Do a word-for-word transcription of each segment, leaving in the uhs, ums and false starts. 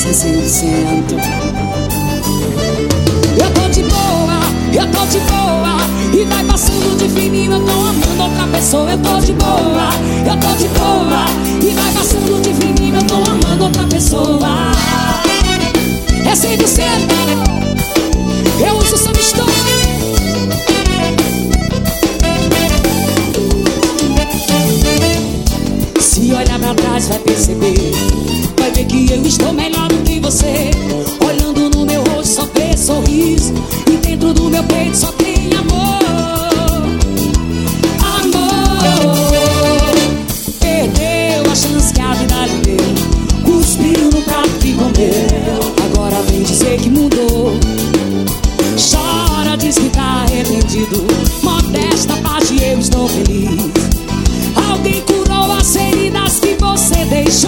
assim cem por cento. Eu tô de boa, eu tô de boa, e vai passando de fininho, eu tô amando outra pessoa. Eu tô de boa, eu tô de boa, e vai passando de fininho, eu tô amando outra pessoa. É cem por cento, eu uso sua história. Se olhar pra trás vai perceber, vai ver que eu estou melhor do que você. Olhando no meu rosto só vê sorriso, e dentro do meu peito só tem amor. Amor. Perdeu a chance que a vida lhe deu, cuspiu no prato que comeu, agora vem dizer que mudou. Chora, diz que tá arrependido, modesta parte eu estou feliz. Alguém curou as feridas que você deixou.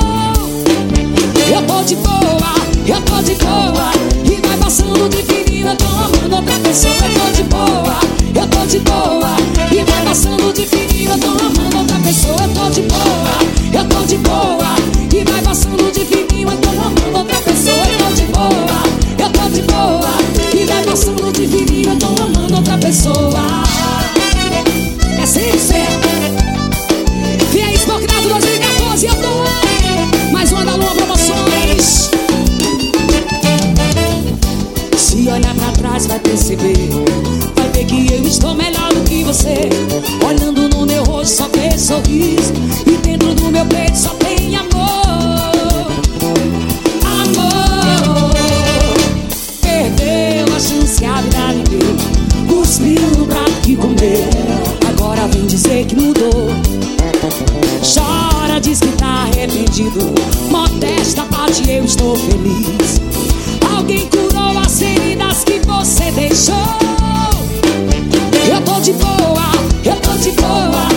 Eu tô de boa, eu tô de boa, e vai passando de fininho, eu tô amando outra pessoa. Eu tô de boa, eu tô de boa, e vai passando de fininho, eu tô amando outra pessoa. Eu tô de boa, eu tô de boa, e vai passando de fininho, eu tô amando outra pessoa. Eu tô de boa, eu tô de boa, e vai passando de fininho, eu tô amando outra pessoa. É cem por cento. Vem Esmocrado dois mil e quatorze, eu tô mais uma da Lua Promoções. Se olhar pra trás vai perceber, vai ver que eu estou melhor do que você. Olhando no meu rosto só vê sorriso, e dentro do meu peito só tem amor. Amor. Perdeu a chance, a vida lhe deu, cuspiu no prato que comeu, agora vem dizer que mudou. Chora, diz que tá arrependido, modesta parte eu estou feliz. Alguém curou as feridas que você deixou. Eu tô de boa, eu tô de boa,